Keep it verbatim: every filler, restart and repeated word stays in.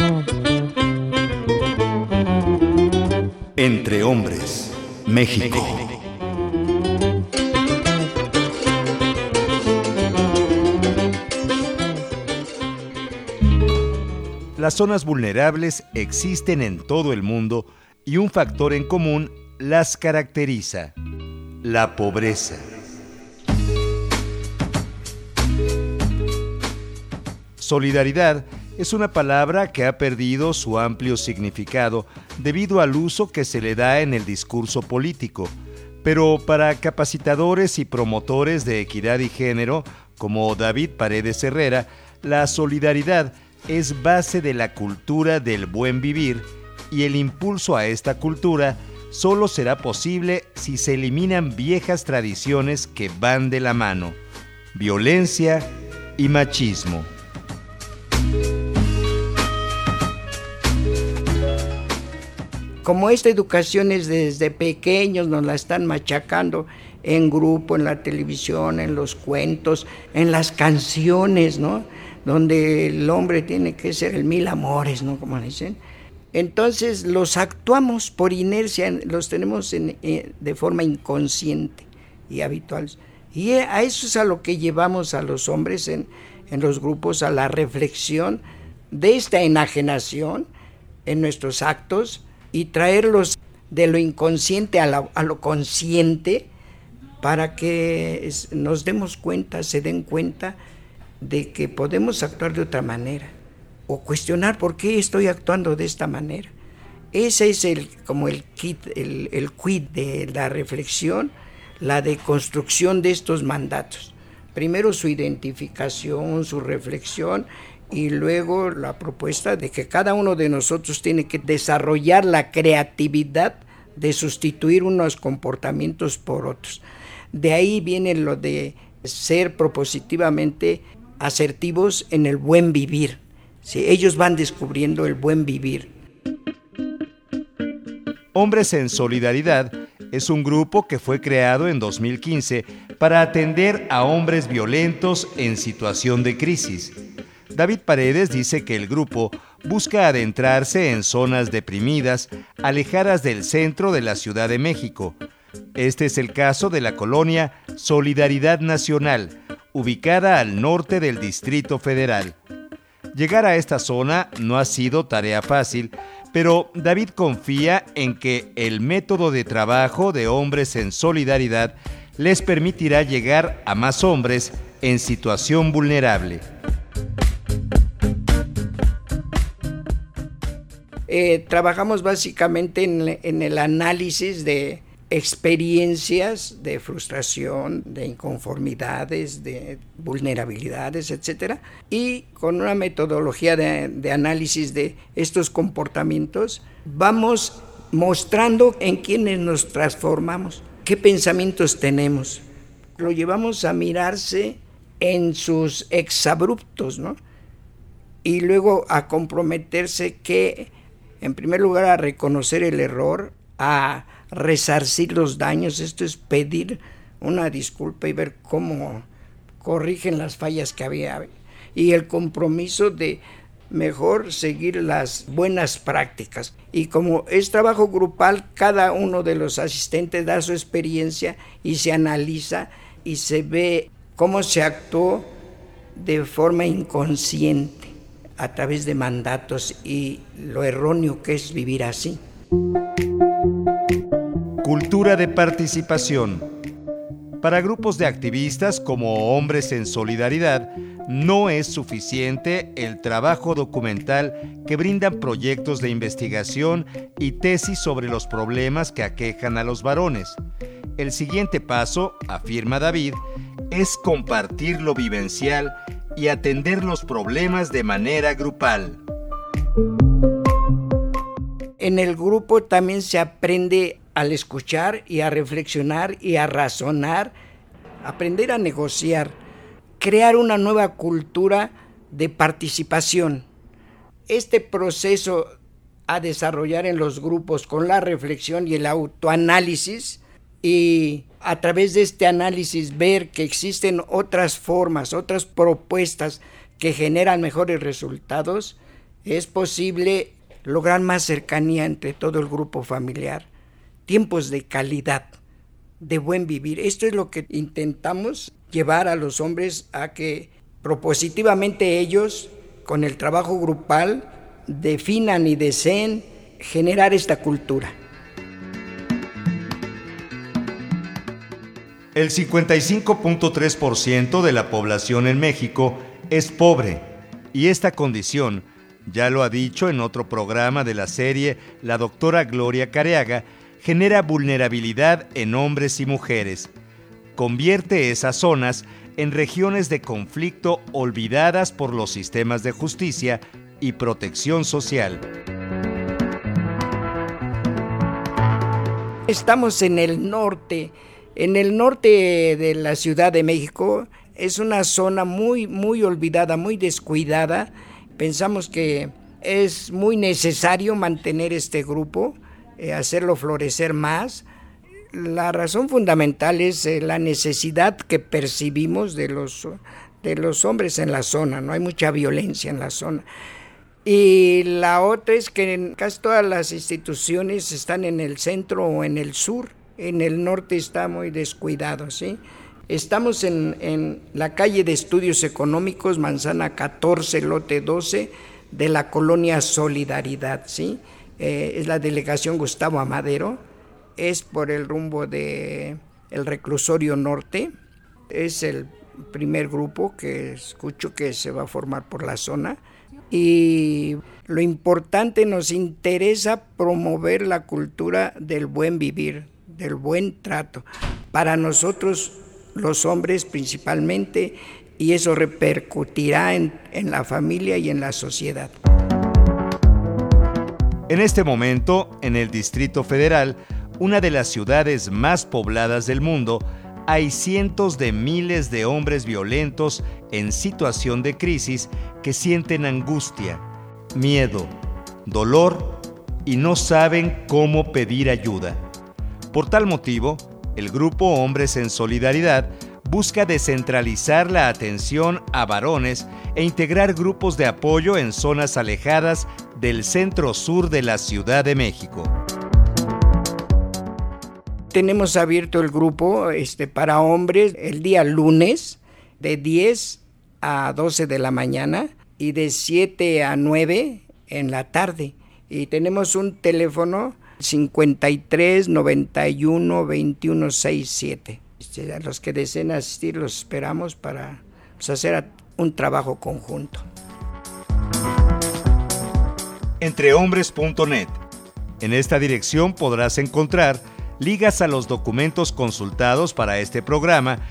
Entre Hombres, México. Las zonas vulnerables existen en todo el mundo y un factor en común las caracteriza: la pobreza. Solidaridad es una palabra que ha perdido su amplio significado debido al uso que se le da en el discurso político, pero para capacitadores y promotores de equidad y género, como David Paredes Herrera, la solidaridad es base de la cultura del buen vivir, y el impulso a esta cultura solo será posible si se eliminan viejas tradiciones que van de la mano: violencia y machismo. Como esta educación es desde pequeños, nos la están machacando en grupo, en la televisión, en los cuentos, en las canciones, ¿no? Donde el hombre tiene que ser el mil amores, ¿no? Como dicen. Entonces los actuamos por inercia, los tenemos en, eh, de forma inconsciente y habitual. Y a eso es a lo que llevamos a los hombres en, en los grupos, a la reflexión de esta enajenación en nuestros actos, y traerlos de lo inconsciente a, la, a lo consciente, para que nos demos cuenta, se den cuenta de que podemos actuar de otra manera, o cuestionar por qué estoy actuando de esta manera. Ese es el, como el kit, el, el quid de la reflexión, la deconstrucción de estos mandatos. Primero su identificación, su reflexión, y luego la propuesta de que cada uno de nosotros tiene que desarrollar la creatividad de sustituir unos comportamientos por otros. De ahí viene lo de ser propositivamente asertivos en el buen vivir. ¿Sí? Ellos van descubriendo el buen vivir. Hombres en Solidaridad es un grupo que fue creado en dos mil quince para atender a hombres violentos en situación de crisis. David Paredes dice que el grupo busca adentrarse en zonas deprimidas, alejadas del centro de la Ciudad de México. Este es el caso de la colonia Solidaridad Nacional, ubicada al norte del Distrito Federal. Llegar a esta zona no ha sido tarea fácil, pero David confía en que el método de trabajo de Hombres en Solidaridad les permitirá llegar a más hombres en situación vulnerable. Eh, trabajamos básicamente en, en el análisis de experiencias de frustración, de inconformidades, de vulnerabilidades, etcétera, y con una metodología de, de análisis de estos comportamientos vamos mostrando en quiénes nos transformamos, qué pensamientos tenemos. Lo llevamos a mirarse en sus exabruptos, ¿no? Y luego a comprometerse que, en primer lugar, a reconocer el error, a resarcir los daños. Esto es pedir una disculpa y ver cómo corrigen las fallas que había. Y el compromiso de mejor seguir las buenas prácticas. Y como es trabajo grupal, cada uno de los asistentes da su experiencia y se analiza y se ve cómo se actuó de forma inconsciente a través de mandatos y lo erróneo que es vivir así. Cultura de participación. Para grupos de activistas como Hombres en Solidaridad, no es suficiente el trabajo documental que brindan proyectos de investigación y tesis sobre los problemas que aquejan a los varones. El siguiente paso, afirma David, es compartir lo vivencial y atender los problemas de manera grupal. En el grupo también se aprende al escuchar y a reflexionar y a razonar, aprender a negociar, crear una nueva cultura de participación. Este proceso a desarrollar en los grupos con la reflexión y el autoanálisis, y a través de este análisis ver que existen otras formas, otras propuestas que generan mejores resultados, es posible lograr más cercanía entre todo el grupo familiar, tiempos de calidad, de buen vivir. Esto es lo que intentamos llevar a los hombres a que propositivamente ellos, con el trabajo grupal, definan y deseen generar esta cultura. El cincuenta y cinco punto tres por ciento de la población en México es pobre, y esta condición, ya lo ha dicho en otro programa de la serie la doctora Gloria Careaga, genera vulnerabilidad en hombres y mujeres. Convierte esas zonas en regiones de conflicto olvidadas por los sistemas de justicia y protección social. Estamos en el norte. En el norte de la Ciudad de México es una zona muy, muy olvidada, muy descuidada. Pensamos que es muy necesario mantener este grupo, eh, hacerlo florecer más. La razón fundamental es eh, la necesidad que percibimos de los, de los hombres en la zona, no hay mucha violencia en la zona. Y la otra es que en casi todas las instituciones están en el centro o en el sur. En el norte está muy descuidado, ¿sí? Estamos en, en la calle de Estudios Económicos, Manzana catorce, lote doce, de la colonia Solidaridad, ¿sí? Eh, es la delegación Gustavo Amadero, es por el rumbo de el Reclusorio Norte, es el primer grupo que escucho que se va a formar por la zona. Y lo importante, nos interesa promover la cultura del buen vivir, del buen trato, para nosotros los hombres principalmente, y eso repercutirá en, en la familia y en la sociedad. En este momento, en el Distrito Federal, una de las ciudades más pobladas del mundo, hay cientos de miles de hombres violentos en situación de crisis que sienten angustia, miedo, dolor y no saben cómo pedir ayuda. Por tal motivo, el grupo Hombres en Solidaridad busca descentralizar la atención a varones e integrar grupos de apoyo en zonas alejadas del centro-sur de la Ciudad de México. Tenemos abierto el grupo este, para hombres el día lunes de diez a doce de la mañana y de siete a nueve en la tarde. Y tenemos un teléfono cincuenta y tres, noventa y uno, veintiuno, sesenta y siete. A los que deseen asistir los esperamos para pues, hacer un trabajo conjunto. entrehombres punto net. En esta dirección podrás encontrar ligas a los documentos consultados para este programa